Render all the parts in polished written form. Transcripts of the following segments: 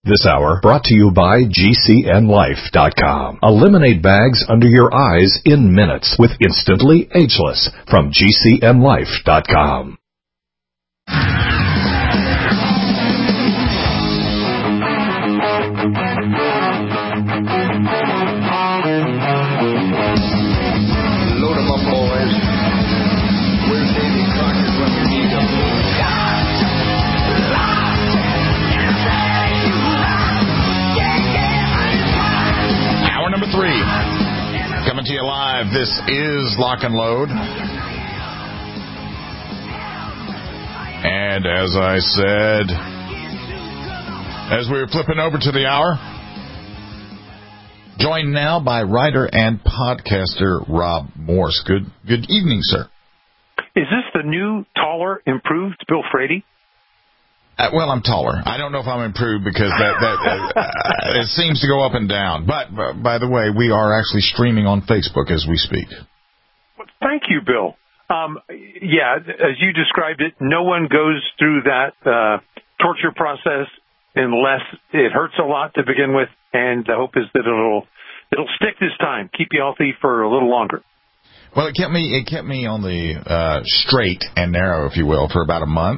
This hour brought to you by GCNLife.com. Eliminate bags under your eyes in minutes with Instantly Ageless from GCNLife.com. Load 'em up, boys. Where's Davy Crockett when you need him? Hour number 3. Coming to you live. This is Lock and Load. And as I said, as we were flipping over to the hour, joined now by writer and podcaster Rob Morse. Good evening, sir. Is this the new, taller, improved Bill Frady? Well, I'm taller. I don't know if I'm improved because that it seems to go up and down. But by the way, we are actually streaming on Facebook as we speak. Thank you, Bill. Yeah, as you described it, no one goes through that torture process unless it hurts a lot to begin with, and the hope is that it'll stick this time, keep you healthy for a little longer. Well, it kept me on the straight and narrow, if you will, for about a month.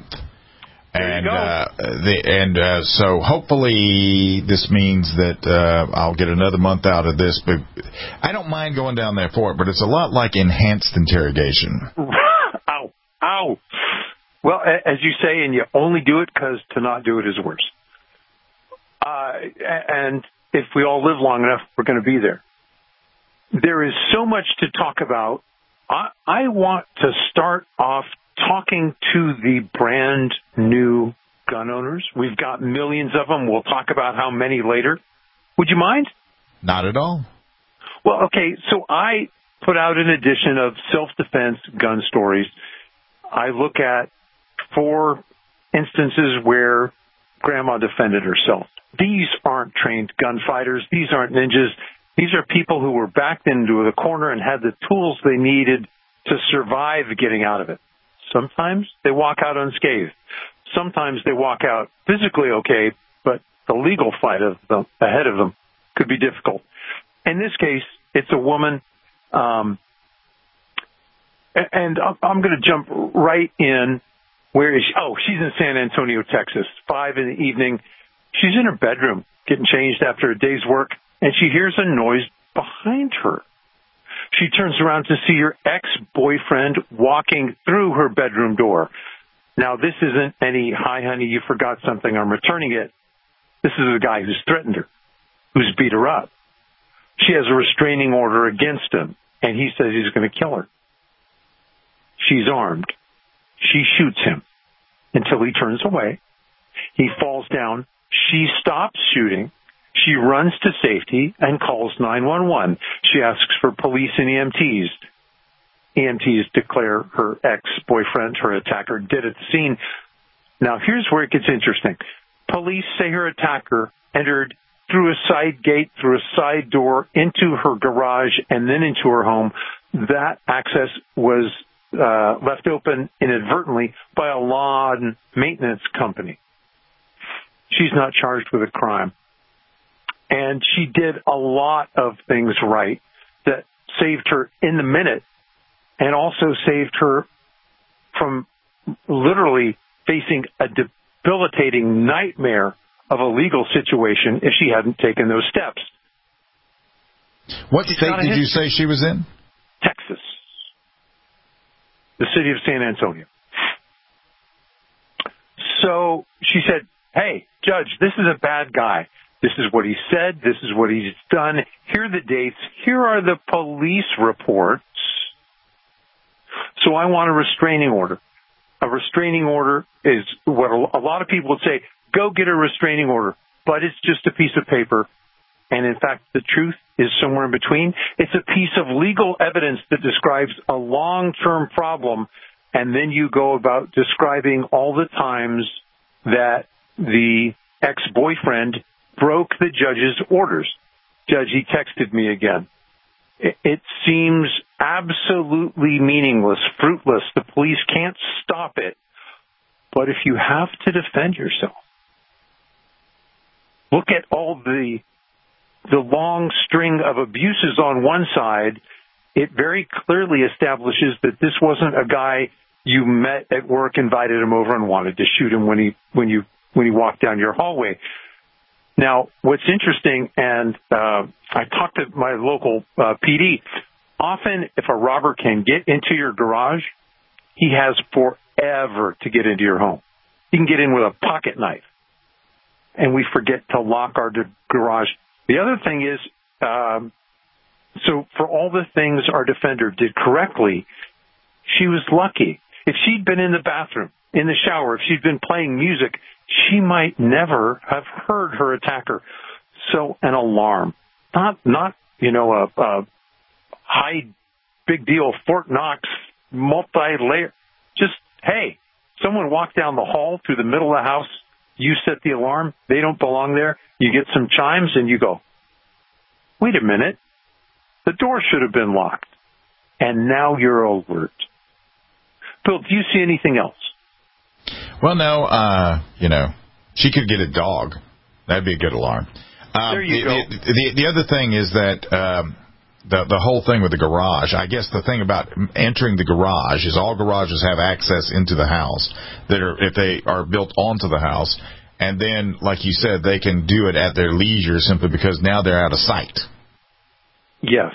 And so hopefully this means that I'll get another month out of this. But I don't mind going down there for it, but it's a lot like enhanced interrogation. Ow. Ow. Well, as you say, and you only do it because to not do it is worse. And if we all live long enough, we're going to be there. There is so much to talk about. I want to start off talking to the brand new gun owners. We've got millions of them. We'll talk about how many later. Would you mind? Not at all. Well, okay, so I put out an edition of Self-Defense Gun Stories. I look at 4 instances where Grandma defended herself. These aren't trained gunfighters. These aren't ninjas. These are people who were backed into the corner and had the tools they needed to survive getting out of it. Sometimes they walk out unscathed. Sometimes they walk out physically okay, but the legal fight ahead of them could be difficult. In this case, it's a woman, and I'm going to jump right in. Where is she? Oh, she's in San Antonio, Texas, 5 in the evening. She's in her bedroom getting changed after a day's work, and she hears a noise behind her. She turns around to see her ex-boyfriend walking through her bedroom door. Now, this isn't any, hi, honey, you forgot something, I'm returning it. This is a guy who's threatened her, who's beat her up. She has a restraining order against him, and he says he's going to kill her. She's armed. She shoots him until he turns away. He falls down. She stops shooting. She runs to safety and calls 911. She asks for police and EMTs. EMTs declare her ex-boyfriend, her attacker, dead at the scene. Now, here's where it gets interesting. Police say her attacker entered through a side gate, through a side door, into her garage, and then into her home. That access was left open inadvertently by a lawn maintenance company. She's not charged with a crime. And she did a lot of things right that saved her in the minute and also saved her from literally facing a debilitating nightmare of a legal situation if she hadn't taken those steps. What state did you say she was in? Texas. The city of San Antonio. So she said, hey, Judge, this is a bad guy. This is what he said. This is what he's done. Here are the dates. Here are the police reports. So I want a restraining order. A restraining order is what a lot of people would say, go get a restraining order. But it's just a piece of paper. And in fact, the truth is somewhere in between. It's a piece of legal evidence that describes a long-term problem. And then you go about describing all the times that the ex-boyfriend broke the judge's orders. Judge, he texted me again. It seems absolutely meaningless, fruitless. The police can't stop it. But if you have to defend yourself, look at all the long string of abuses on one side, it very clearly establishes that this wasn't a guy you met at work, invited him over, and wanted to shoot him when he walked down your hallway. Now, what's interesting, and I talked to my local PD, often if a robber can get into your garage, he has forever to get into your home. He can get in with a pocket knife, and we forget to lock our garage. The other thing is, so for all the things our defender did correctly, she was lucky. If she'd been in the bathroom, in the shower, if she'd been playing music, she might never have heard her attacker. So an alarm, not a high big deal Fort Knox multi-layer. Just, hey, someone walked down the hall through the middle of the house. You set the alarm. They don't belong there. You get some chimes and you go, wait a minute. The door should have been locked. And now you're alert. Bill, do you see anything else? Well, no, she could get a dog. That'd be a good alarm. There you go. The other thing is that the whole thing with the garage, I guess the thing about entering the garage is all garages have access into the house if they are built onto the house. And then, like you said, they can do it at their leisure simply because now they're out of sight. Yes.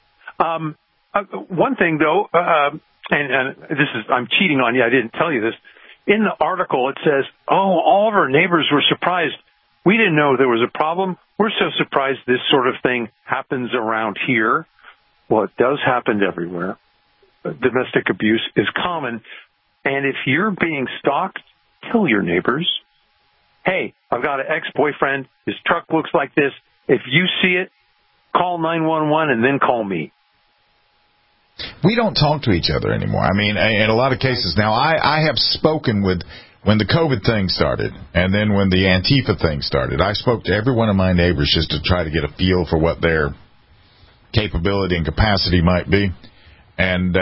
One thing, though, and I'm cheating on you. I didn't tell you this. In the article, it says, all of our neighbors were surprised. We didn't know there was a problem. We're so surprised this sort of thing happens around here. Well, it does happen everywhere. Domestic abuse is common. And if you're being stalked, tell your neighbors, hey, I've got an ex-boyfriend. His truck looks like this. If you see it, call 911 and then call me. We don't talk to each other anymore. I mean, in a lot of cases now, I have spoken with, when the COVID thing started, and then when the Antifa thing started, I spoke to every one of my neighbors just to try to get a feel for what their capability and capacity might be. And,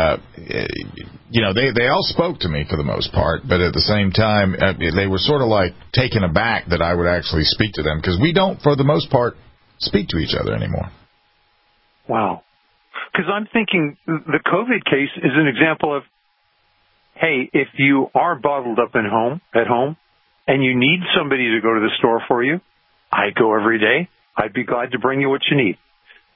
they all spoke to me for the most part, but at the same time, they were sort of like taken aback that I would actually speak to them, because we don't, for the most part, speak to each other anymore. Wow. Because I'm thinking the COVID case is an example of, hey, if you are bottled up at home, and you need somebody to go to the store for you, I go every day. I'd be glad to bring you what you need.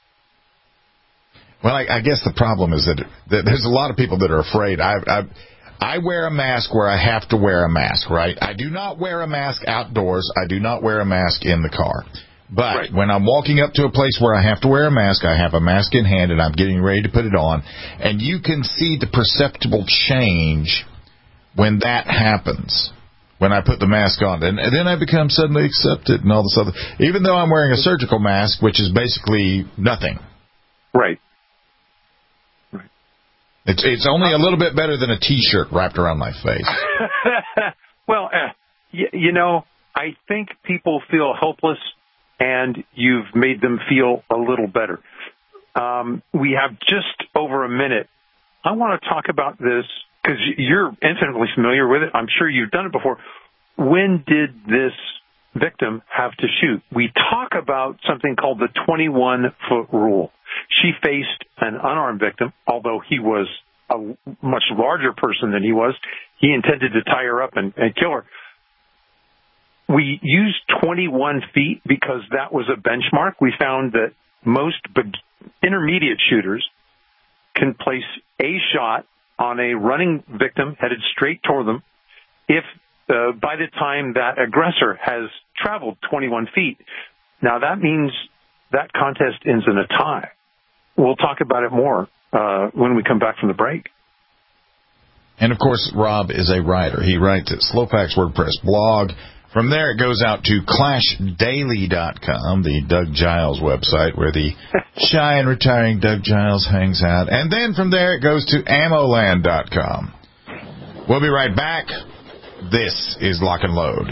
Well, I guess the problem is that there's a lot of people that are afraid. I wear a mask where I have to wear a mask, right? I do not wear a mask outdoors. I do not wear a mask in the car. But when I'm walking up to a place where I have to wear a mask, I have a mask in hand and I'm getting ready to put it on. And you can see the perceptible change when that happens, when I put the mask on. And then I become suddenly accepted and all this other, even though I'm wearing a surgical mask, which is basically nothing. Right. It's only a little bit better than a T-shirt wrapped around my face. Well, I think people feel helpless, and you've made them feel a little better. We have just over a minute. I want to talk about this because you're intimately familiar with it. I'm sure you've done it before. When did this victim have to shoot? We talk about something called the 21-foot rule. She faced an unarmed victim, although he was a much larger person than he was. He intended to tie her up and kill her. We used 21 feet because that was a benchmark. We found that most intermediate shooters can place a shot on a running victim headed straight toward them if by the time that aggressor has traveled 21 feet. Now, that means that contest ends in a tie. We'll talk about it more when we come back from the break. And, of course, Rob is a writer. He writes at Slowfax WordPress blog. From there, it goes out to ClashDaily.com, the Doug Giles website, where the shy and retiring Doug Giles hangs out. And then from there, it goes to Ammoland.com. We'll be right back. This is Lock and Load.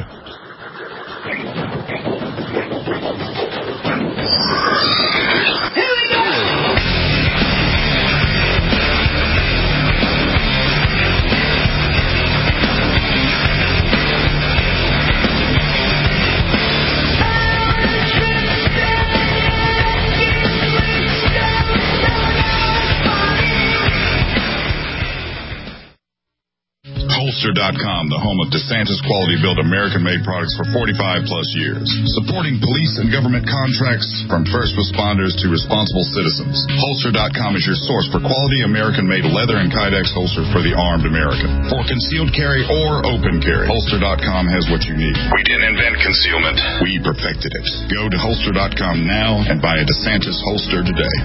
Holster.com, the home of DeSantis quality-built American-made products for 45-plus years. Supporting police and government contracts from first responders to responsible citizens. Holster.com is your source for quality American-made leather and Kydex holsters for the armed American. For concealed carry or open carry, Holster.com has what you need. We didn't invent concealment. We perfected it. Go to Holster.com now and buy a DeSantis holster today.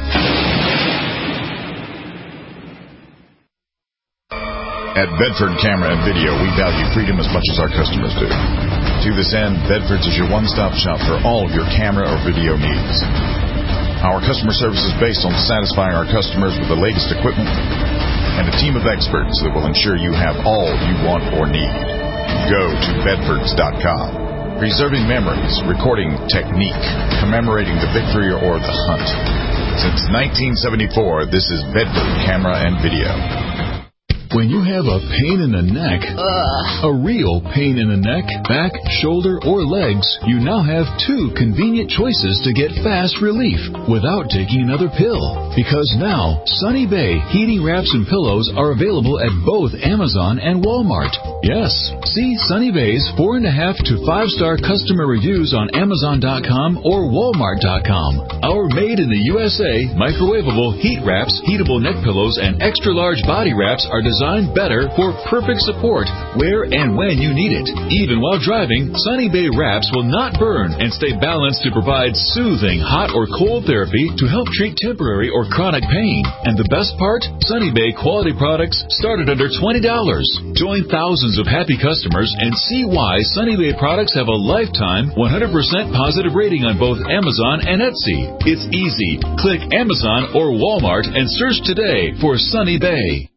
At Bedford Camera and Video, we value freedom as much as our customers do. To this end, Bedford's is your one-stop shop for all of your camera or video needs. Our customer service is based on satisfying our customers with the latest equipment and a team of experts that will ensure you have all you want or need. Go to Bedfords.com. Preserving memories, recording technique, commemorating the victory or the hunt. Since 1974, this is Bedford Camera and Video. When you have a pain in the neck, a real pain in the neck, back, shoulder, or legs, you now have two convenient choices to get fast relief without taking another pill. Because now, Sunny Bay heating wraps and pillows are available at both Amazon and Walmart. Yes, see Sunny Bay's 4.5 to 5-star customer reviews on Amazon.com or Walmart.com. Our made in the USA microwavable heat wraps, heatable neck pillows, and extra-large body wraps are designed better for perfect support where and when you need it. Even while driving, Sunny Bay wraps will not burn and stay balanced to provide soothing hot or cold therapy to help treat temporary or chronic pain. And the best part? Sunny Bay quality products start at under $20. Join thousands of happy customers and see why Sunny Bay products have a lifetime 100% positive rating on both Amazon and Etsy. It's easy. Click Amazon or Walmart and search today for Sunny Bay.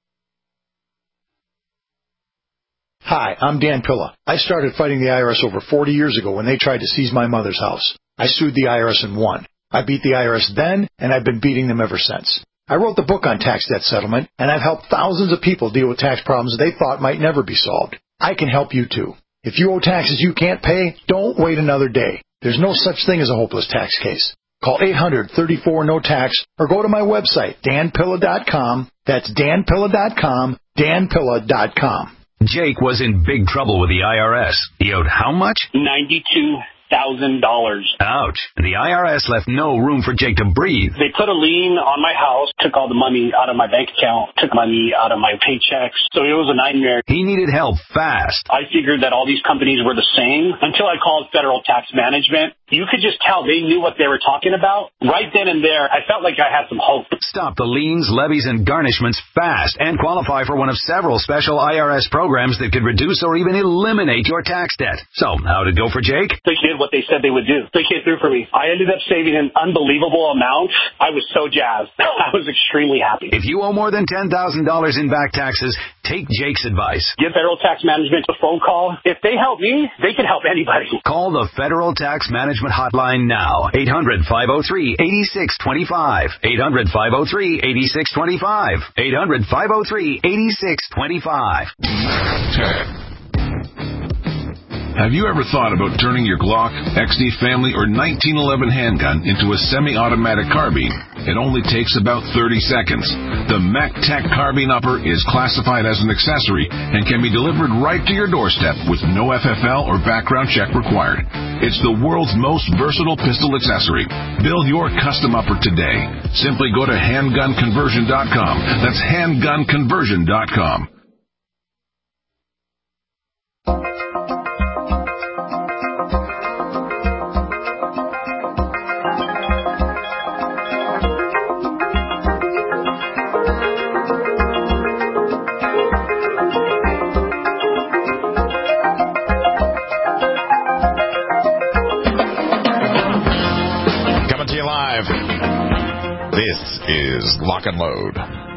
Hi, I'm Dan Pilla. I started fighting the IRS over 40 years ago when they tried to seize my mother's house. I sued the IRS and won. I beat the IRS then, and I've been beating them ever since. I wrote the book on tax debt settlement, and I've helped thousands of people deal with tax problems they thought might never be solved. I can help you too. If you owe taxes you can't pay, don't wait another day. There's no such thing as a hopeless tax case. Call 800-34-NO-TAX or go to my website, danpilla.com. That's danpilla.com, danpilla.com. Jake was in big trouble with the IRS. He owed how much? $92,000. Ouch. The IRS left no room for Jake to breathe. They put a lien on my house, took all the money out of my bank account, took money out of my paychecks. So it was a nightmare. He needed help fast. I figured that all these companies were the same until I called Federal Tax Management. You could just tell they knew what they were talking about. Right then and there, I felt like I had some hope. Stop the liens, levies, and garnishments fast and qualify for one of several special IRS programs that could reduce or even eliminate your tax debt. So, how'd it go for Jake? They did what they said they would do. They came through for me. I ended up saving an unbelievable amount. I was so jazzed. I was extremely happy. If you owe more than $10,000 in back taxes, take Jake's advice. Give Federal Tax Management a phone call. If they help me, they can help anybody. Call the Federal Tax Management Hotline now. 800-503-8625. 800-503-8625. 800-503-8625. Have you ever thought about turning your Glock, XD Family, or 1911 handgun into a semi-automatic carbine? It only takes about 30 seconds. The MacTac Carbine Upper is classified as an accessory and can be delivered right to your doorstep with no FFL or background check required. It's the world's most versatile pistol accessory. Build your custom upper today. Simply go to handgunconversion.com. That's handgunconversion.com. This is Lock and Load.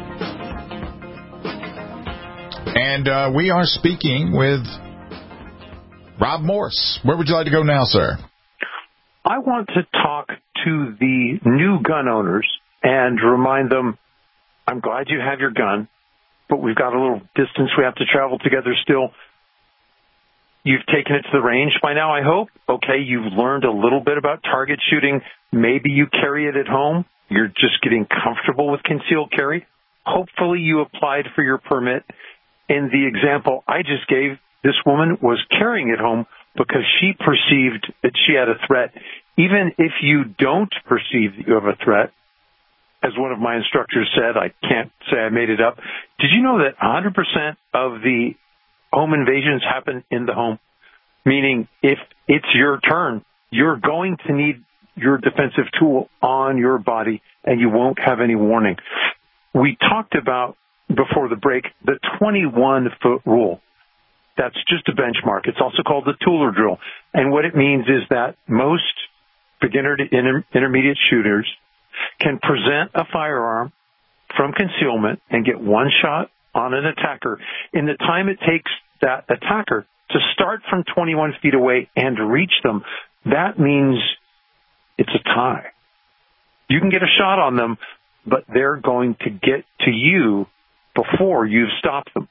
And we are speaking with Rob Morse. Where would you like to go now, sir? I want to talk to the new gun owners and remind them, I'm glad you have your gun, but we've got a little distance we have to travel together still. You've taken it to the range by now, I hope. Okay, you've learned a little bit about target shooting. Maybe you carry it at home. You're just getting comfortable with concealed carry. Hopefully you applied for your permit. in the example I just gave, this woman was carrying it home because she perceived that she had a threat. Even if you don't perceive that you have a threat, as one of my instructors said, I can't say I made it up. Did you know that 100% of the home invasions happen in the home? Meaning, if it's your turn, you're going to need your defensive tool on your body, and you won't have any warning. We talked about, before the break, the 21-foot rule. That's just a benchmark. It's also called the Tooler drill. And what it means is that most beginner to intermediate shooters can present a firearm from concealment and get one shot on an attacker in the time it takes that attacker to start from 21 feet away and reach them. That means it's a tie. You can get a shot on them, but they're going to get to you before you've stopped them.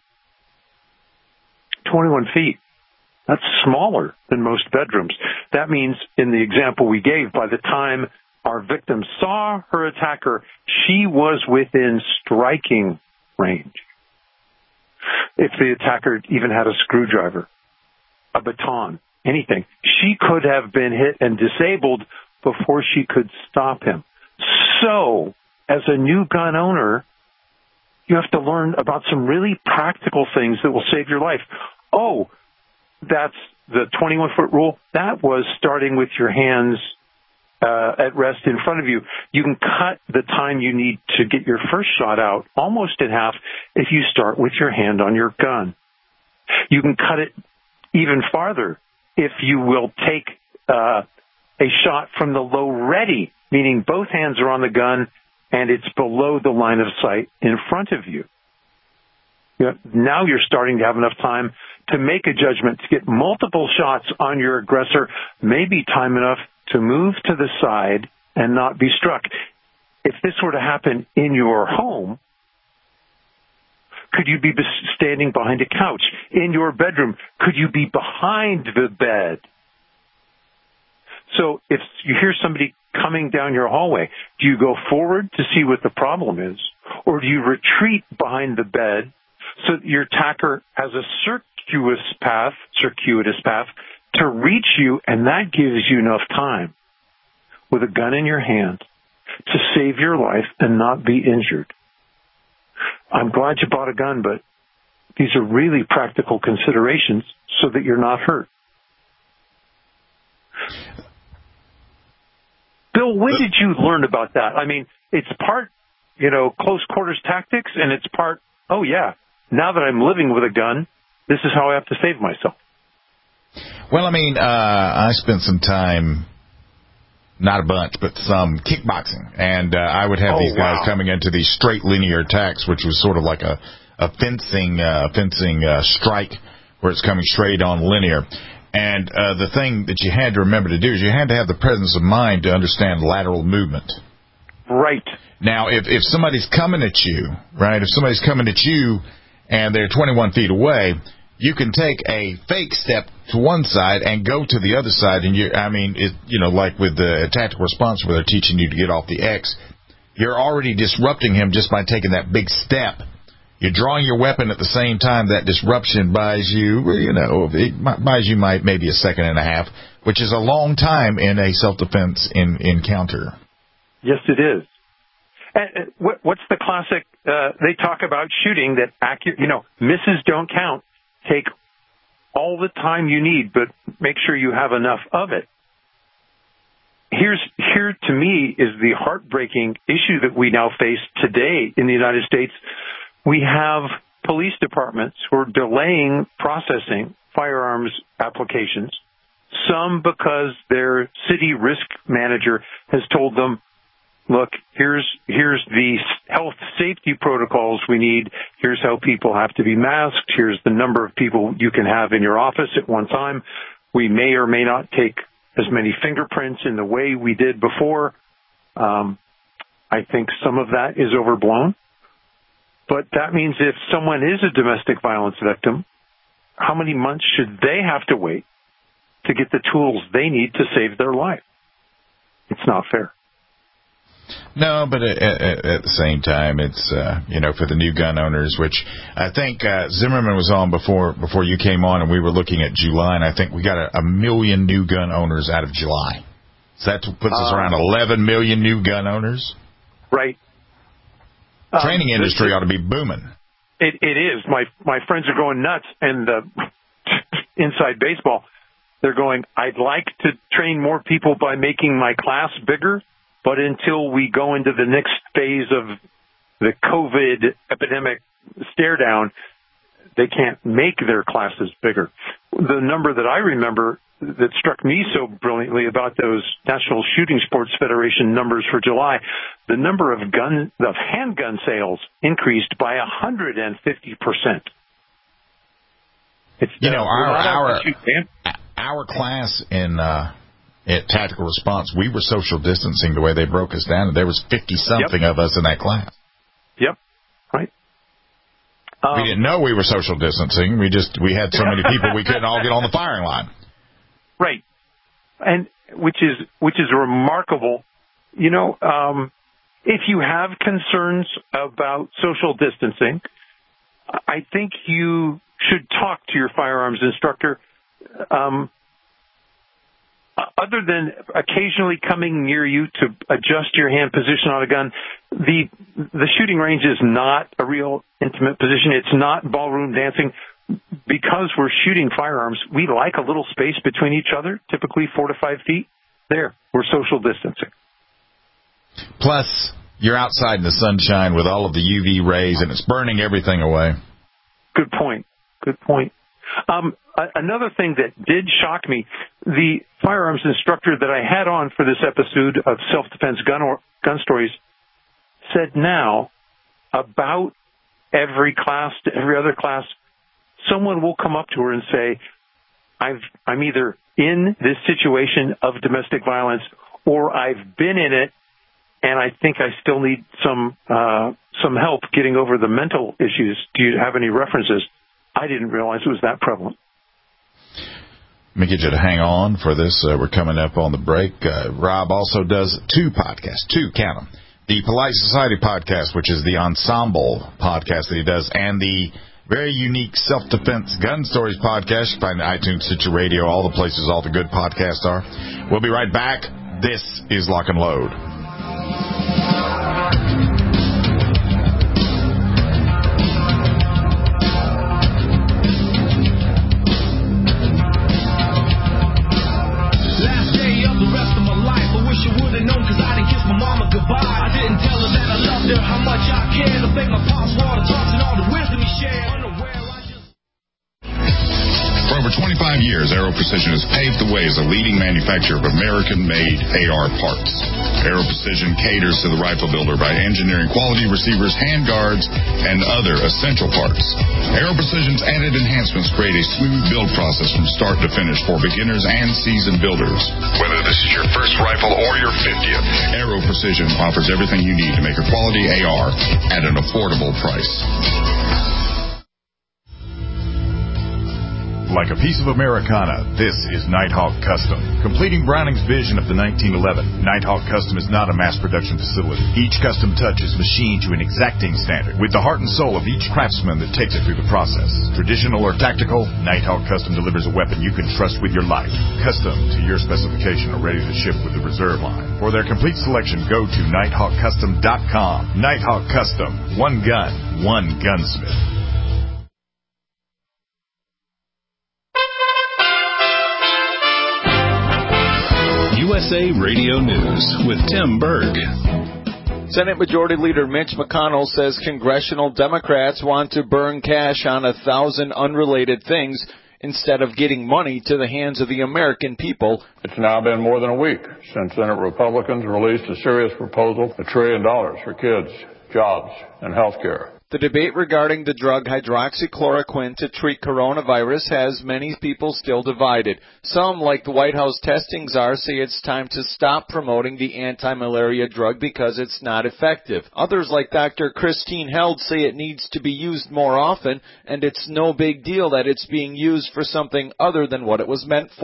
21 feet. That's smaller than most bedrooms. That means, in the example we gave, by the time our victim saw her attacker, she was within striking range. If the attacker even had a screwdriver, a baton, anything, she could have been hit and disabled before she could stop him. So, as a new gun owner, you have to learn about some really practical things that will save your life. Oh, that's the 21-foot rule. That was starting with your hands at rest in front of you. You can cut the time you need to get your first shot out almost in half if you start with your hand on your gun. You can cut it even farther if you will take a shot from the low ready, meaning both hands are on the gun and it's below the line of sight in front of you. Now you're starting to have enough time to make a judgment to get multiple shots on your aggressor, maybe time enough to move to the side and not be struck. If this were to happen in your home, could you be standing behind a couch? In your bedroom, could you be behind the bed? So if you hear somebody coming down your hallway, do you go forward to see what the problem is? Or do you retreat behind the bed so that your attacker has a circuitous path to reach you, and that gives you enough time with a gun in your hand to save your life and not be injured? I'm glad you bought a gun, but these are really practical considerations so that you're not hurt. Bill, when did you learn about that? I mean, it's part, close quarters tactics, and it's part, oh yeah, now that I'm living with a gun, this is how I have to save myself. Well, I spent some time, not a bunch, but some kickboxing, and I would have these guys coming into these straight linear attacks, which was sort of like a fencing strike where it's coming straight on linear. And the thing that you had to remember to do is you had to have the presence of mind to understand lateral movement. Right. Now, if somebody's coming at you, right, if somebody's coming at you and they're 21 feet away, you can take a fake step to one side and go to the other side. And like with the tactical response where they're teaching you to get off the X, you're already disrupting him just by taking that big step. You're drawing your weapon at the same time. That disruption buys you, maybe a second and a half, which is a long time in a self-defense encounter. Yes, it is. And what's the classic? They talk about shooting that accurate. Misses don't count. Take all the time you need, but make sure you have enough of it. Here to me is the heartbreaking issue that we now face today in the United States. We have police departments who are delaying processing firearms applications, some because their city risk manager has told them, look, here's the health safety protocols we need. Here's how people have to be masked. Here's the number of people you can have in your office at one time. We may or may not take as many fingerprints in the way we did before. I think some of that is overblown. But that means if someone is a domestic violence victim, how many months should they have to wait to get the tools they need to save their life? It's not fair. No, but at the same time, it's, for the new gun owners, which I think Zimmerman was on before you came on, and we were looking at July, and I think we got a million new gun owners out of July. So that puts us around 11 million new gun owners. Right. Training industry ought to be booming. It is. My friends are going nuts, and inside baseball, they're going, I'd like to train more people by making my class bigger, but until we go into the next phase of the COVID epidemic stare down, they can't make their classes bigger. The number that I remember that struck me so brilliantly about those National Shooting Sports Federation numbers for July, the number of handgun sales increased by 150%. It's our class in at Tactical Response, we were social distancing the way they broke us down, and there was 50-something of us in that class. Yep, right. We didn't know we were social distancing. We had so many people we couldn't all get on the firing line. Right, and which is remarkable. If you have concerns about social distancing, I think you should talk to your firearms instructor. Other than occasionally coming near you to adjust your hand position on a gun, the shooting range is not a real intimate position. It's not ballroom dancing. Because we're shooting firearms, we like a little space between each other, typically 4 to 5 feet. There, we're social distancing. Plus, you're outside in the sunshine with all of the UV rays, and it's burning everything away. Good point. Another thing that did shock me, the firearms instructor that I had on for this episode of Self-Defense Gun Stories said now about every class to every other class, someone will come up to her and say, I'm either in this situation of domestic violence or I've been in it, and I think I still need some help getting over the mental issues. Do you have any references? I didn't realize it was that prevalent. Let me get you to hang on for this. We're coming up on the break. Rob also does 2 podcasts, 2, count them. The Polite Society podcast, which is the ensemble podcast that he does, and the very unique Self-Defense Gun Stories podcast. You find the iTunes, Stitcher Radio, all the places all the good podcasts are. We'll be right back. This is Lock and Load. For over 25 years, Aero Precision has paved the way as a leading manufacturer of American-made AR parts. Aero Precision caters to the rifle builder by engineering quality receivers, handguards, and other essential parts. Aero Precision's added enhancements create a smooth build process from start to finish for beginners and seasoned builders. Whether this is your first rifle or your 50th, Aero Precision offers everything you need to make a quality AR at an affordable price. Like a piece of Americana, this is Nighthawk Custom. Completing Browning's vision of the 1911, Nighthawk Custom is not a mass production facility. Each custom touch is machined to an exacting standard, with the heart and soul of each craftsman that takes it through the process. Traditional or tactical, Nighthawk Custom delivers a weapon you can trust with your life. Custom to your specification or ready to ship with the reserve line. For their complete selection, go to NighthawkCustom.com. Nighthawk Custom. One gun, one gunsmith. USA Radio News with Tim Berg. Senate Majority Leader Mitch McConnell says congressional Democrats want to burn cash on 1,000 unrelated things instead of getting money to the hands of the American people. It's now been more than a week since Senate Republicans released a serious proposal, $1 trillion for kids, jobs, and health care. The debate regarding the drug hydroxychloroquine to treat coronavirus has many people still divided. Some, like the White House testing czar, say it's time to stop promoting the anti-malaria drug because it's not effective. Others, like Dr. Christine Held, say it needs to be used more often, and it's no big deal that it's being used for something other than what it was meant for.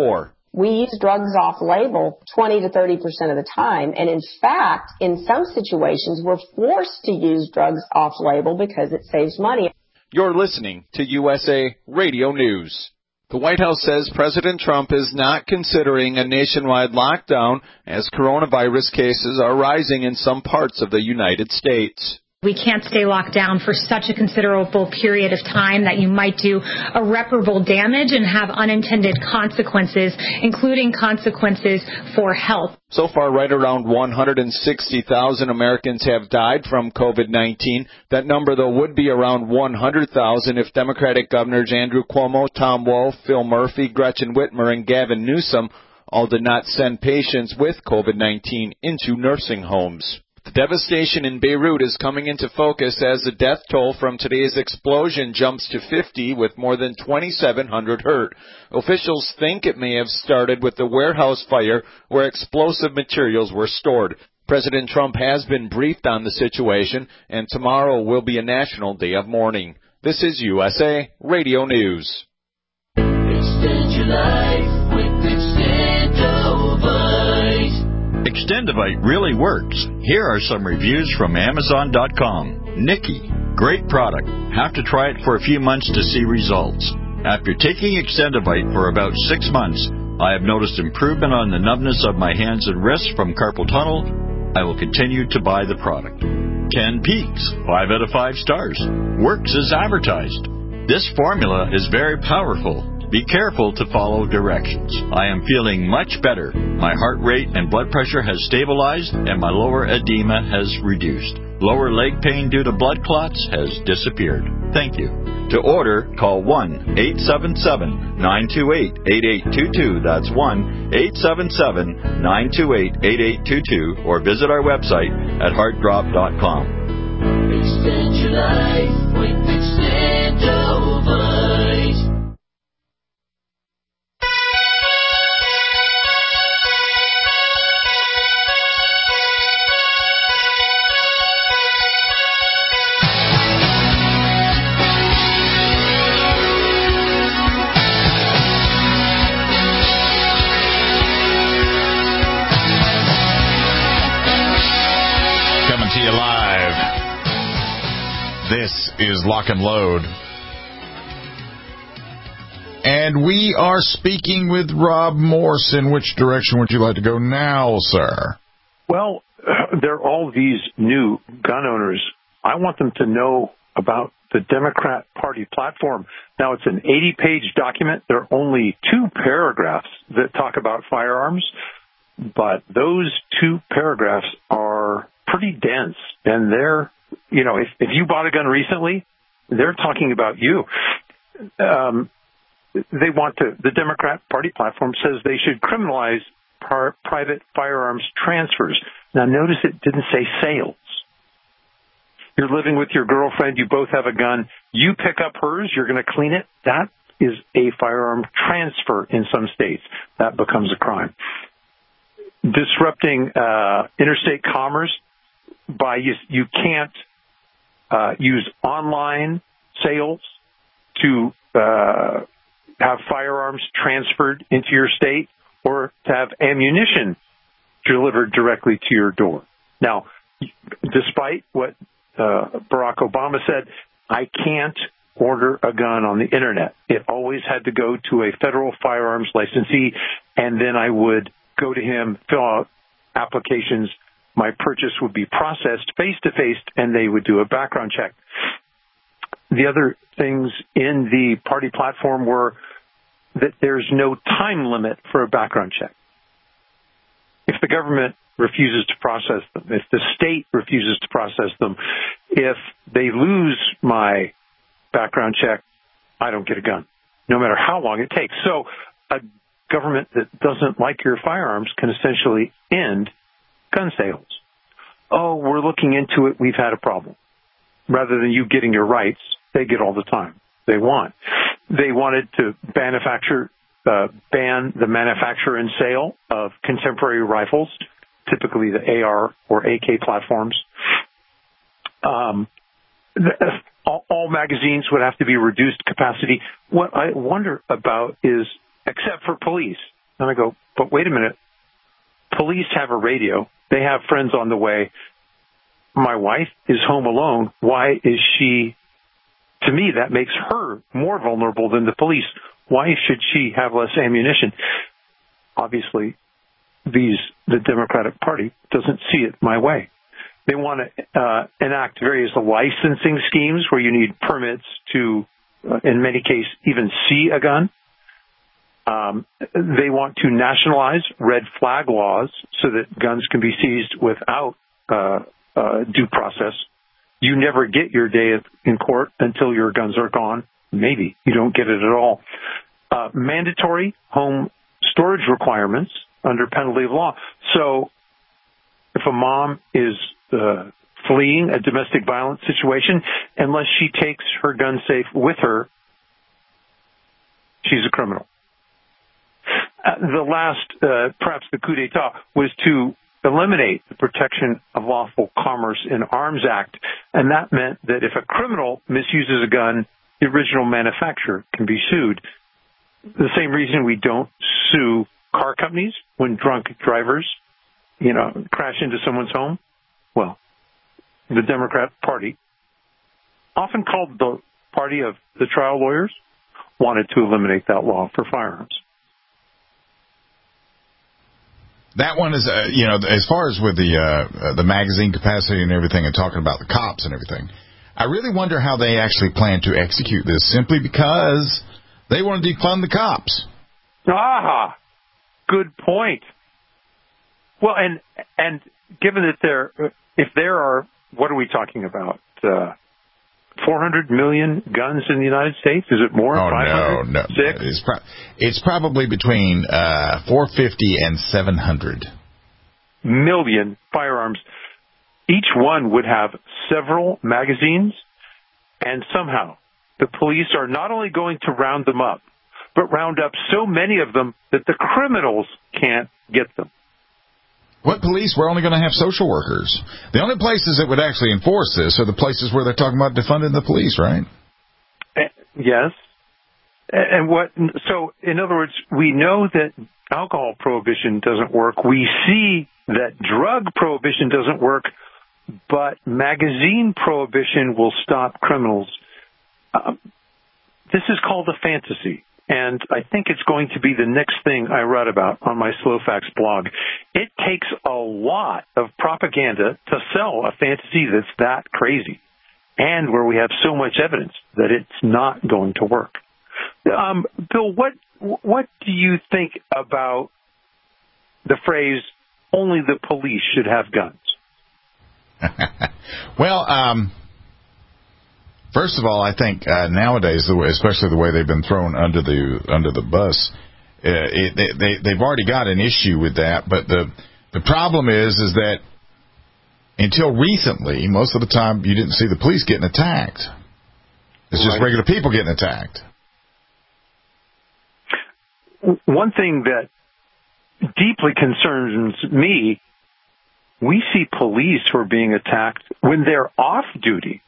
We use drugs off-label 20 to 30% of the time, and in fact, in some situations, we're forced to use drugs off-label because it saves money. You're listening to USA Radio News. The White House says President Trump is not considering a nationwide lockdown as coronavirus cases are rising in some parts of the United States. We can't stay locked down for such a considerable period of time that you might do irreparable damage and have unintended consequences, including consequences for health. So far, right around 160,000 Americans have died from COVID-19. That number, though, would be around 100,000 if Democratic governors Andrew Cuomo, Tom Wolf, Phil Murphy, Gretchen Whitmer, and Gavin Newsom all did not send patients with COVID-19 into nursing homes. The devastation in Beirut is coming into focus as the death toll from today's explosion jumps to 50 with more than 2,700 hurt. Officials think it may have started with the warehouse fire where explosive materials were stored. President Trump has been briefed on the situation, and tomorrow will be a national day of mourning. This is USA Radio News. Extend your life with Extendovite. Extendovite really works. Here are some reviews from Amazon.com. Nikki, great product. Have to try it for a few months to see results. After taking Extendovite for about 6 months, I have noticed improvement on the numbness of my hands and wrists from carpal tunnel. I will continue to buy the product. 10 Peaks, 5 out of 5 stars. Works as advertised. This formula is very powerful. Be careful to follow directions. I am feeling much better. My heart rate and blood pressure has stabilized, and my lower edema has reduced. Lower leg pain due to blood clots has disappeared. Thank you. To order, call 1-877-928-8822. That's 1-877-928-8822. Or visit our website at heartdrop.com. Extend your life with Extendovite. This is Lock and Load. And we are speaking with Rob Morse. In which direction would you like to go now, sir? Well, there are all these new gun owners. I want them to know about the Democrat Party platform. Now, it's an 80-page document. There are only 2 paragraphs that talk about firearms, but those 2 paragraphs are pretty dense, and they're, you know, if you bought a gun recently, they're talking about you. They want to, the Democrat Party platform says they should criminalize private firearms transfers. Now, notice it didn't say sales. You're living with your girlfriend, you both have a gun, you pick up hers, you're going to clean it. That is a firearm transfer in some states. That becomes a crime. Disrupting interstate commerce by you can't use online sales to have firearms transferred into your state or to have ammunition delivered directly to your door. Now, despite what Barack Obama said, I can't order a gun on the Internet. It always had to go to a federal firearms licensee, and then I would go to him, fill out applications. My purchase would be processed face-to-face, and they would do a background check. The other things in the party platform were that there's no time limit for a background check. If the government refuses to process them, if the state refuses to process them, if they lose my background check, I don't get a gun, no matter how long it takes. So a government that doesn't like your firearms can essentially end gun sales. Oh, we're looking into it. We've had a problem. Rather than you getting your rights, they get all the time they want. They wanted to ban the manufacture and sale of contemporary rifles, typically the AR or AK platforms. All magazines would have to be reduced capacity. What I wonder about is, except for police, And I go, but wait a minute. Police have a radio. They have friends on the way. My wife is home alone. Why is she, to me, that makes her more vulnerable than the police. Why should she have less ammunition? Obviously, the Democratic Party doesn't see it my way. They want to enact various licensing schemes where you need permits to, in many cases, even see a gun. They want to nationalize red flag laws so that guns can be seized without due process. You never get your day in court until your guns are gone. Maybe you don't get it at all. Mandatory home storage requirements under penalty of law. So if a mom is fleeing a domestic violence situation, unless she takes her gun safe with her, she's a criminal. The last, perhaps the coup d'etat, was to eliminate the Protection of Lawful Commerce in Arms Act, and that meant that if a criminal misuses a gun, the original manufacturer can be sued. The same reason we don't sue car companies when drunk drivers, crash into someone's home. Well, the Democrat Party, often called the party of the trial lawyers, wanted to eliminate that law for firearms. That one is, as far as with the magazine capacity and everything, and talking about the cops and everything, I really wonder how they actually plan to execute this, simply because they want to defund the cops. Ah, good point. Well, and given that if there are, what are we talking about? 400 million guns in the United States? Is it more? Oh, 500? no. 6? It's probably between 450 and 700 million firearms. Each one would have several magazines, and somehow the police are not only going to round them up, but round up so many of them that the criminals can't get them. What police? We're only going to have social workers. The only places that would actually enforce this are the places where they're talking about defunding the police, right? Yes. And so in other words, we know that alcohol prohibition doesn't work. We see that drug prohibition doesn't work, but magazine prohibition will stop criminals. This is called a fantasy. And I think it's going to be the next thing I write about on my Slowfax blog. It takes a lot of propaganda to sell a fantasy that's that crazy, and where we have so much evidence that it's not going to work. Bill, what do you think about the phrase, only the police should have guns? Well, first of all, I think nowadays, especially the way they've been thrown under the bus, they've already got an issue with that. But the problem is that until recently, most of the time you didn't see the police getting attacked. It's just regular people getting attacked. One thing that deeply concerns me, we see police who are being attacked when they're off duty.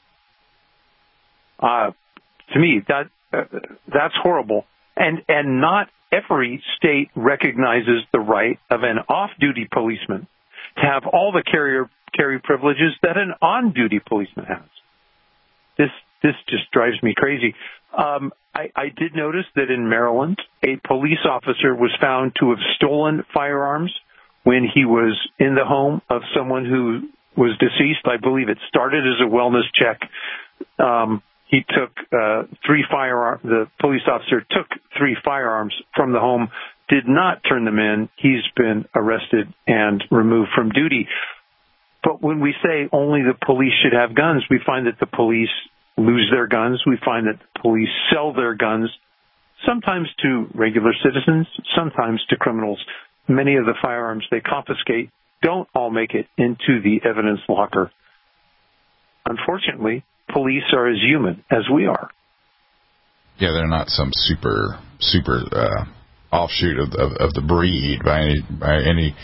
To me, that's horrible. And not every state recognizes the right of an off-duty policeman to have all the carry privileges that an on-duty policeman has. This just drives me crazy. I did notice that in Maryland, a police officer was found to have stolen firearms when he was in the home of someone who was deceased. I believe it started as a wellness check. He took three firearms. The police officer took 3 firearms from the home, did not turn them in. He's been arrested and removed from duty. But when we say only the police should have guns, we find that the police lose their guns. We find that the police sell their guns, sometimes to regular citizens, sometimes to criminals. Many of the firearms they confiscate don't all make it into the evidence locker. Unfortunately, police are as human as we are. Yeah, they're not some super offshoot of the breed by any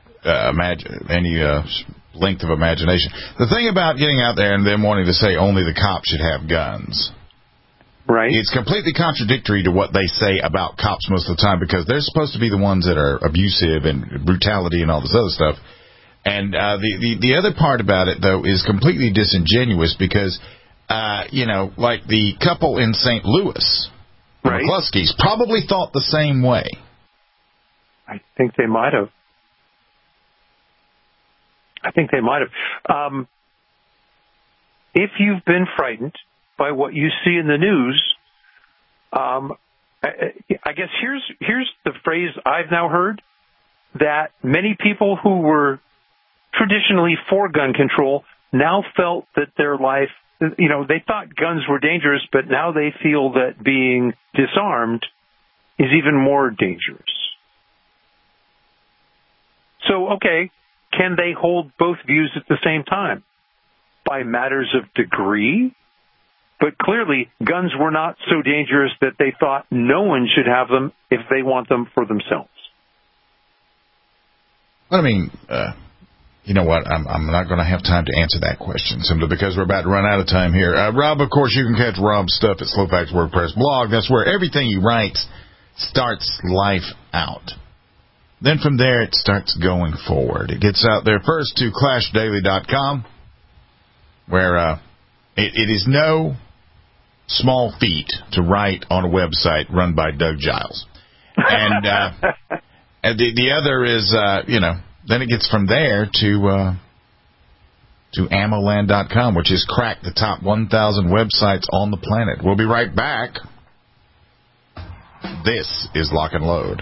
length of imagination. The thing about getting out there and them wanting to say only the cops should have guns, Right. It's completely contradictory to what they say about cops most of the time, because they're supposed to be the ones that are abusive and brutality and all this other stuff. And the other part about it, though, is completely disingenuous because, like the couple in St. Louis, the McCluskeys, probably thought the same way. I think they might have. If you've been frightened by what you see in the news, I guess here's the phrase I've now heard, that many people who were traditionally for gun control now felt that their life, they thought guns were dangerous, but now they feel that being disarmed is even more dangerous. So, okay, can they hold both views at the same time? By matters of degree? But clearly, guns were not so dangerous that they thought no one should have them if they want them for themselves. I mean, you know what? I'm not going to have time to answer that question simply because we're about to run out of time here. Rob, of course, you can catch Rob's stuff at Slowfax WordPress blog. That's where everything he writes starts life out. Then from there, it starts going forward. It gets out there first to ClashDaily.com, where it is no small feat to write on a website run by Doug Giles. And the other is, then it gets from there to Ammoland.com, which has cracked the top 1,000 websites on the planet. We'll be right back. This is Lock and Load.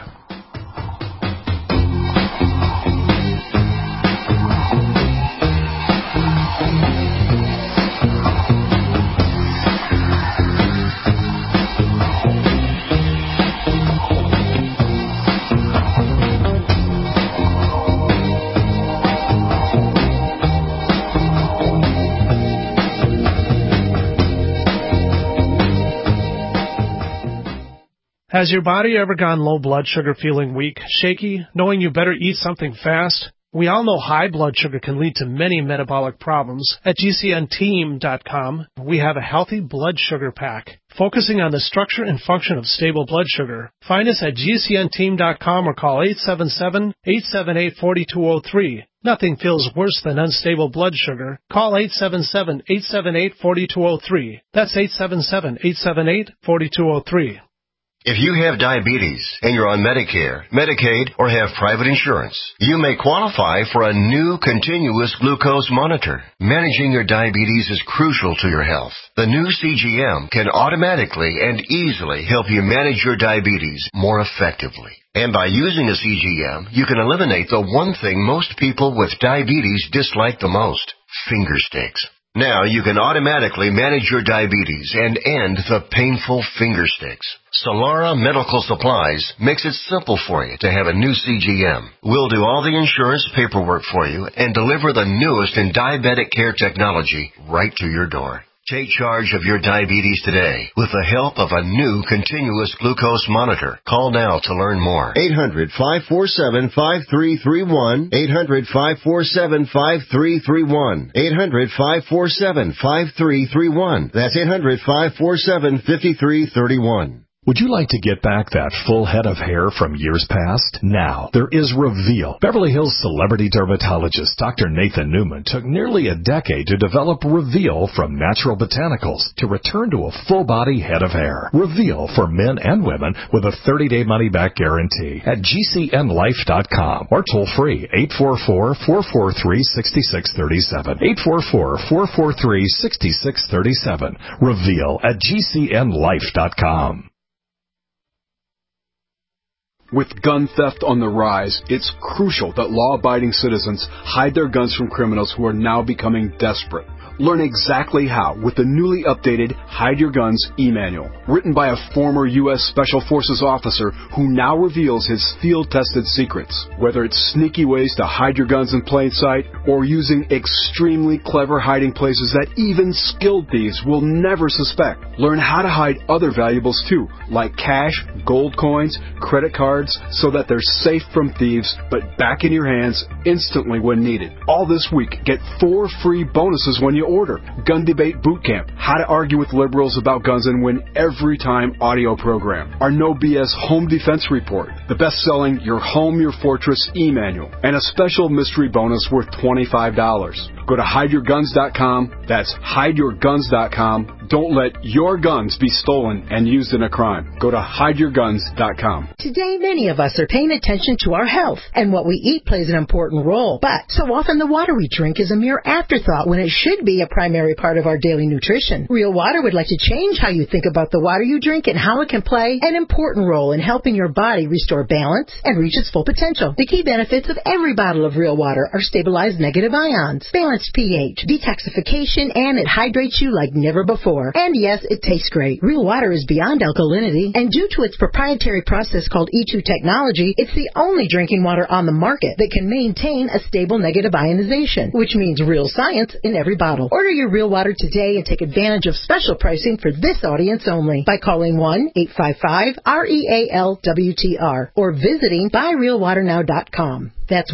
Has your body ever gone low blood sugar, feeling weak, shaky, knowing you better eat something fast? We all know high blood sugar can lead to many metabolic problems. At GCNteam.com, we have a healthy blood sugar pack, focusing on the structure and function of stable blood sugar. Find us at GCNteam.com or call 877-878-4203. Nothing feels worse than unstable blood sugar. Call 877-878-4203. That's 877-878-4203. If you have diabetes and you're on Medicare, Medicaid, or have private insurance, you may qualify for a new continuous glucose monitor. Managing your diabetes is crucial to your health. The new CGM can automatically and easily help you manage your diabetes more effectively. And by using a CGM, you can eliminate the one thing most people with diabetes dislike the most: finger sticks. Now you can automatically manage your diabetes and end the painful finger sticks. Solara Medical Supplies makes it simple for you to have a new CGM. We'll do all the insurance paperwork for you and deliver the newest in diabetic care technology right to your door. Take charge of your diabetes today with the help of a new continuous glucose monitor. Call now to learn more. 800-547-5331. 800-547-5331. 800-547-5331. That's 800-547-5331. Would you like to get back that full head of hair from years past? Now, there is Reveal. Beverly Hills celebrity dermatologist Dr. Nathan Newman took nearly a decade to develop Reveal from natural botanicals to return to a full-body head of hair. Reveal for men and women with a 30-day money-back guarantee at GCNlife.com or toll-free 844-443-6637. 844-443-6637. Reveal at GCNlife.com. With gun theft on the rise, it's crucial that law-abiding citizens hide their guns from criminals who are now becoming desperate. Learn exactly how with the newly updated Hide Your Guns e-manual, written by a former U.S. Special Forces officer who now reveals his field-tested secrets. Whether it's sneaky ways to hide your guns in plain sight or using extremely clever hiding places that even skilled thieves will never suspect. Learn how to hide other valuables too, like cash, gold coins, credit cards, so that they're safe from thieves but back in your hands instantly when needed. All this week, get 4 free bonuses when you you order. Gun Debate Boot Camp, how to argue with liberals about guns and win every time audio program. Our No BS Home Defense Report, the best-selling Your Home, Your Fortress e-manual, and a special mystery bonus worth $25. Go to hideyourguns.com. That's hideyourguns.com. Don't let your guns be stolen and used in a crime. Go to hideyourguns.com. Today, many of us are paying attention to our health, and what we eat plays an important role. But so often the water we drink is a mere afterthought when it should be a primary part of our daily nutrition. Real Water would like to change how you think about the water you drink and how it can play an important role in helping your body restore balance and reach its full potential. The key benefits of every bottle of Real Water are stabilized negative ions, balanced pH, detoxification, and it hydrates you like never before. And yes, it tastes great. Real Water is beyond alkalinity, and due to its proprietary process called E2 technology, it's the only drinking water on the market that can maintain a stable negative ionization, which means real science in every bottle. Order your Real Water today and take advantage of special pricing for this audience only by calling 1-855-REAL-WTR or visiting buyrealwaternow.com. That's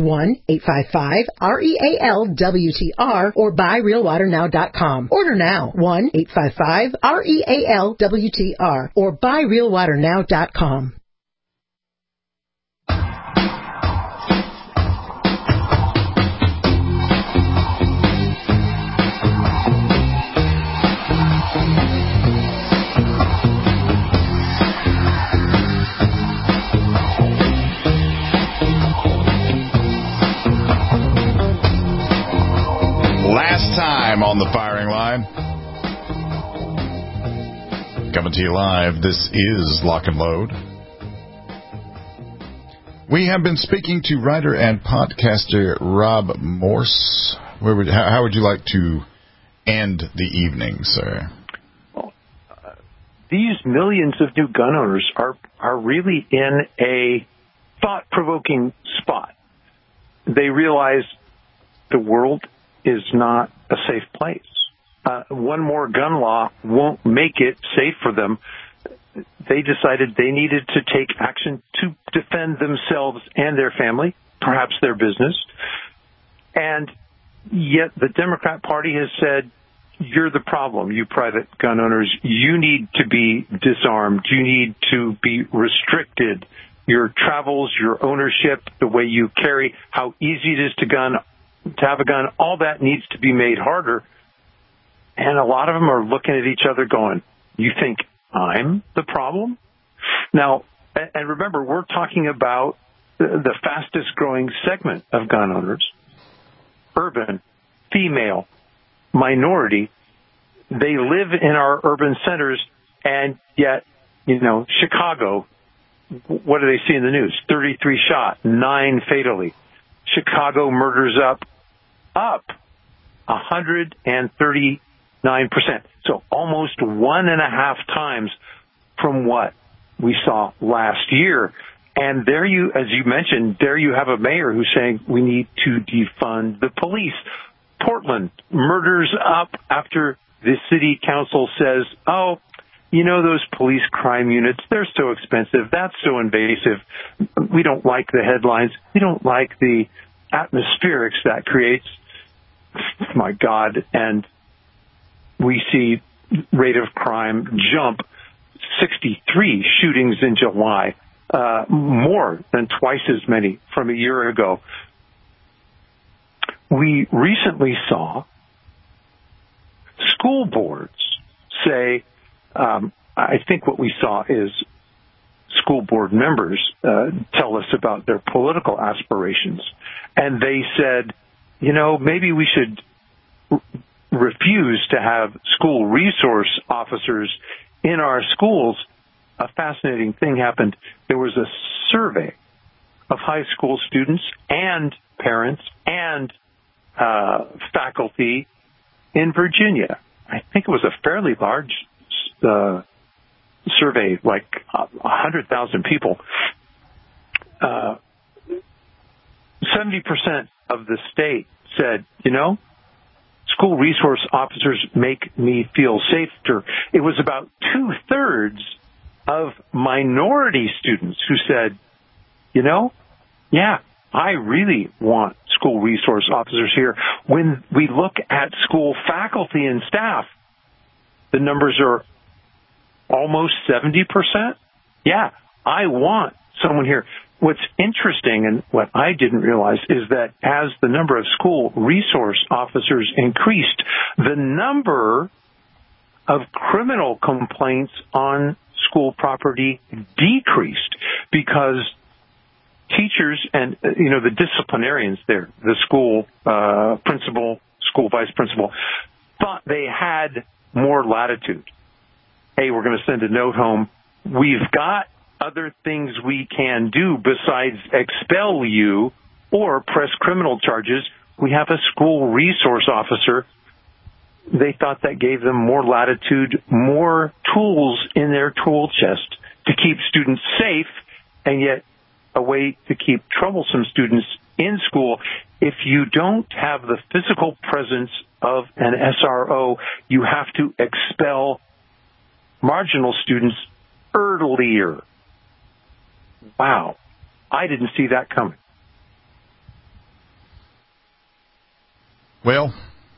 1-855-REAL-WTR or buyrealwaternow.com. Order now, 1-855-REAL-WTR or buyrealwaternow.com. Last time on the firing line. Coming to you live, this is Lock and Load. We have been speaking to writer and podcaster Rob Morse. How would you like to end the evening, sir? Well, these millions of new gun owners are really in a thought-provoking spot. They realize the world is not a safe place. One more gun law won't make it safe for them. They decided they needed to take action to defend themselves and their family, perhaps their business. And yet the Democrat Party has said, you're the problem, you private gun owners. You need to be disarmed. You need to be restricted. Your travels, your ownership, the way you carry, how easy it is to have a gun, all that needs to be made harder. And a lot of them are looking at each other going, you think I'm the problem? Now, and remember, we're talking about the fastest growing segment of gun owners, urban, female, minority. They live in our urban centers, and yet, Chicago, what do they see in the news? 33 shot, 9 fatally. Chicago murders up 139%. So almost 1.5 times from what we saw last year. And there you, as you mentioned, there you have a mayor who's saying we need to defund the police. Portland, murders up after the city council says, those police crime units, they're so expensive. That's so invasive. We don't like the headlines. We don't like the atmospherics that creates. My God. And we see rate of crime jump 63 shootings in July, more than twice as many from a year ago. We recently saw school boards say, I think what we saw is school board members tell us about their political aspirations. And they said, maybe we should refuse to have school resource officers in our schools. A fascinating thing happened. There was a survey of high school students and parents and faculty in Virginia. I think it was a fairly large survey, like 100,000 people. 70% of the state said, school resource officers make me feel safer. It was about 2/3 of minority students who said, I really want school resource officers here. When we look at school faculty and staff, the numbers are almost 70%. Yeah, I want someone here. What's interesting and what I didn't realize is that as the number of school resource officers increased, the number of criminal complaints on school property decreased because teachers and, the disciplinarians there, the school principal, school vice principal, thought they had more latitude. Hey, we're going to send a note home. We've got other things we can do besides expel you or press criminal charges. We have a school resource officer. They thought that gave them more latitude, more tools in their tool chest to keep students safe, and yet a way to keep troublesome students in school. If you don't have the physical presence of an SRO, you have to expel marginal students earlier. Wow. I didn't see that coming. Well,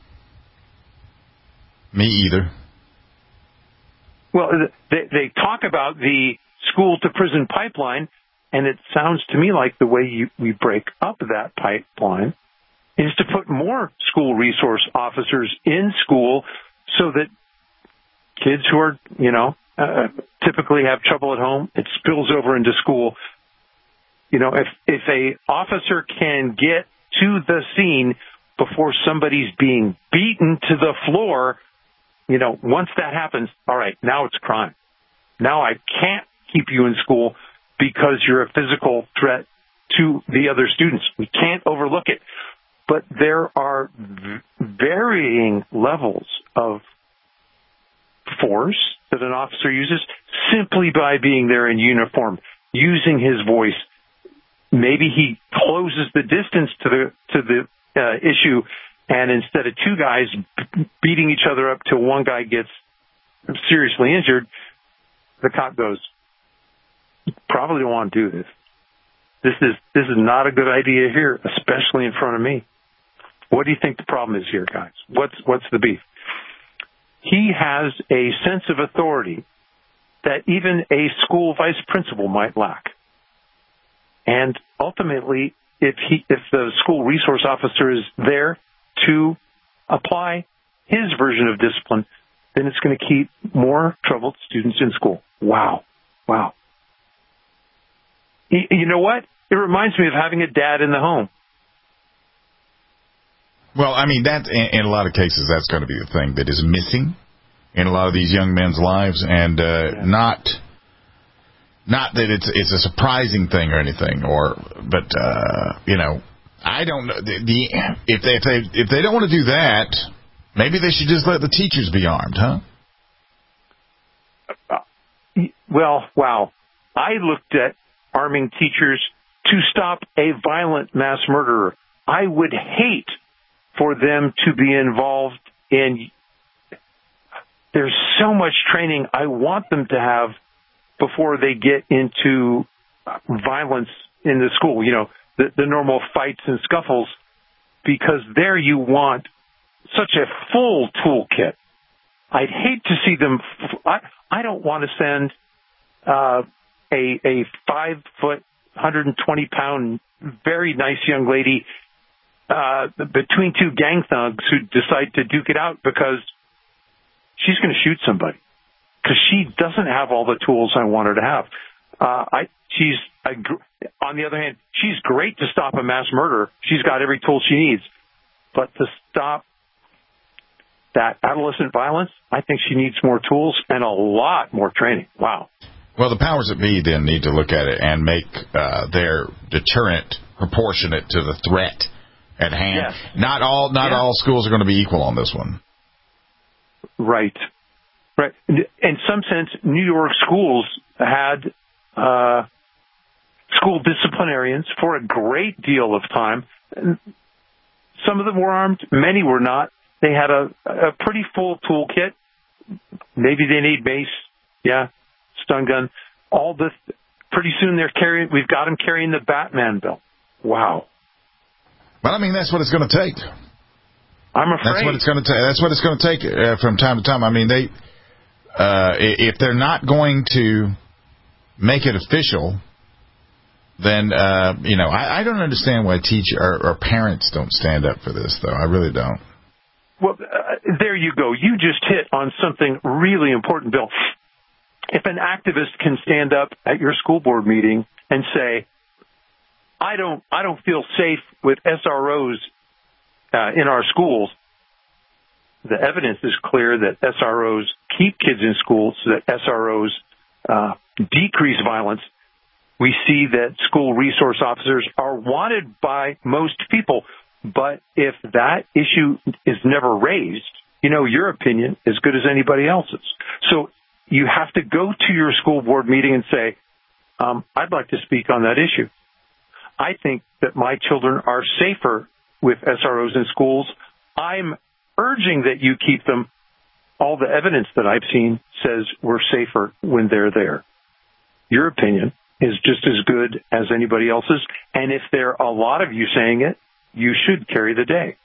me either. Well, they talk about the school-to-prison pipeline, and it sounds to me like the way we break up that pipeline is to put more school resource officers in school so that kids who are, typically have trouble at home, it spills over into school. If a officer can get to the scene before somebody's being beaten to the floor, once that happens, all right, now it's crime. Now I can't keep you in school because you're a physical threat to the other students. We can't overlook it. But there are varying levels of force that an officer uses simply by being there in uniform, using his voice. Maybe he closes the distance to the issue, and instead of two guys beating each other up till one guy gets seriously injured, the cop goes, probably don't want to do this. This is not a good idea here, especially in front of me. What do you think the problem is here, guys? What's the beef? He has a sense of authority that even a school vice principal might lack. And ultimately, if the school resource officer is there to apply his version of discipline, then it's going to keep more troubled students in school. Wow. You know what? It reminds me of having a dad in the home. Well, that in a lot of cases, that's going to be the thing that is missing in a lot of these young men's lives, and not that it's a surprising thing or anything, but I don't know. If they don't want to do that, maybe they should just let the teachers be armed, huh? Well, wow. I looked at arming teachers to stop a violent mass murderer. I would hate for them to be involved in. There's so much training I want them to have before they get into violence in the school, the normal fights and scuffles, because there you want such a full toolkit. I'd hate to see them. I don't want to send a 5-foot, 120-pound, very nice young lady between two gang thugs who decide to duke it out because she's going to shoot somebody, because she doesn't have all the tools I want her to have. On the other hand, she's great to stop a mass murder. She's got every tool she needs. But to stop that adolescent violence, I think she needs more tools and a lot more training. Wow. Well, the powers that be then need to look at it and make their deterrent proportionate to the threat at hand. Yes. Not all schools are going to be equal on this one. Right. In some sense, New York schools had school disciplinarians for a great deal of time. Some of them were armed. Many were not. They had a pretty full toolkit. Maybe they need mace, stun gun. All this. Pretty soon we've got them carrying the Batman belt. Wow. Well, I mean, that's what it's going to take. I'm afraid. That's what it's going to take. That's what it's going to take from time to time. I mean, if they're not going to make it official, then I don't understand why or parents don't stand up for this, though. I really don't. Well, there you go. You just hit on something really important, Bill. If an activist can stand up at your school board meeting and say, I don't feel safe with SROs in our schools, the evidence is clear that SROs keep kids in schools, that SROs decrease violence. We see that school resource officers are wanted by most people. But if that issue is never raised, your opinion is as good as anybody else's. So you have to go to your school board meeting and say, I'd like to speak on that issue. I think that my children are safer with SROs in schools. I'm urging that you keep them. All the evidence that I've seen says we're safer when they're there. Your opinion is just as good as anybody else's. And if there are a lot of you saying it, you should carry the day.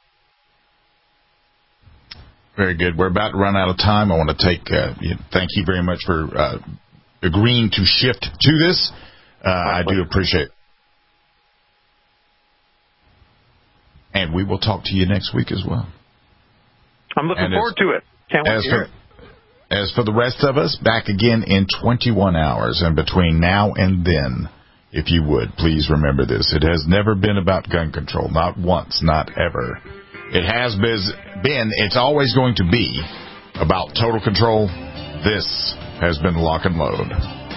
Very good. We're about to run out of time. I want to thank you very much for agreeing to shift to this. I do appreciate it. And we will talk to you next week as well. I'm looking forward to it. Can't wait to hear it. As for the rest of us, back again in 21 hours. And between now and then, if you would, please remember this. It has never been about gun control. Not once, not ever. It has been, it's always going to be about total control. This has been Lock and Load.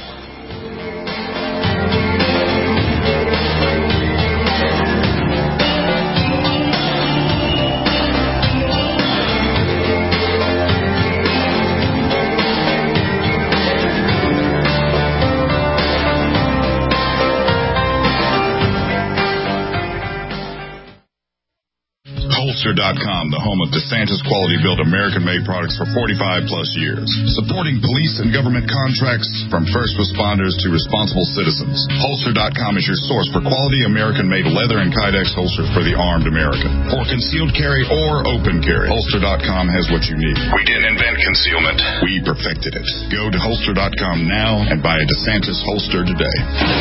Holster.com, the home of DeSantis quality-built American-made products for 45-plus years. Supporting police and government contracts from first responders to responsible citizens. Holster.com is your source for quality American-made leather and Kydex holsters for the armed American. For concealed carry or open carry, Holster.com has what you need. We didn't invent concealment. We perfected it. Go to Holster.com now and buy a DeSantis holster today.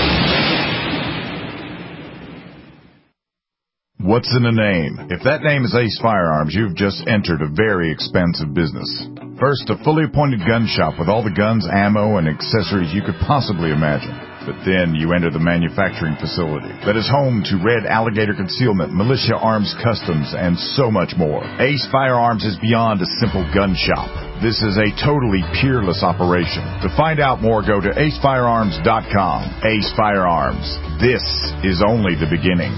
What's in a name? If that name is Ace Firearms, you've just entered a very expensive business. First, a fully appointed gun shop with all the guns, ammo, and accessories you could possibly imagine. But then you enter the manufacturing facility that is home to Red Alligator Concealment, Militia Arms Customs, and so much more. Ace Firearms is beyond a simple gun shop. This is a totally peerless operation. To find out more, go to acefirearms.com. Ace Firearms. This is only the beginning.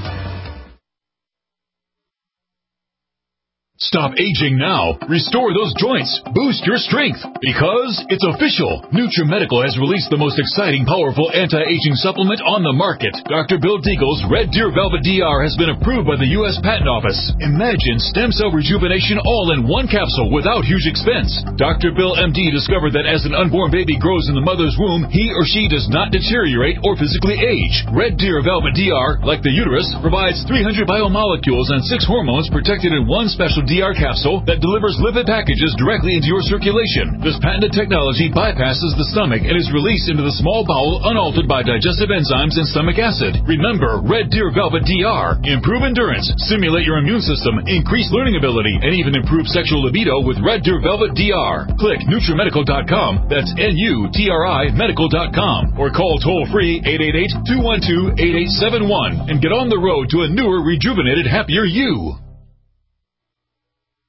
Stop aging now. Restore those joints. Boost your strength. Because it's official. NutriMedical has released the most exciting, powerful anti-aging supplement on the market. Dr. Bill Deagle's Red Deer Velvet DR has been approved by the U.S. Patent Office. Imagine stem cell rejuvenation all in one capsule without huge expense. Dr. Bill MD discovered that as an unborn baby grows in the mother's womb, he or she does not deteriorate or physically age. Red Deer Velvet DR, like the uterus, provides 300 biomolecules and 6 hormones protected in one special DR capsule that delivers lipid packages directly into your circulation. This patented technology bypasses the stomach and is released into the small bowel unaltered by digestive enzymes and stomach acid. Remember, Red Deer Velvet DR. Improve endurance, stimulate your immune system, increase learning ability, and even improve sexual libido with Red Deer Velvet DR. Click NutriMedical.com, that's NUTRI Medical.com, or call toll-free 888-212-8871 and get on the road to a newer, rejuvenated, happier you.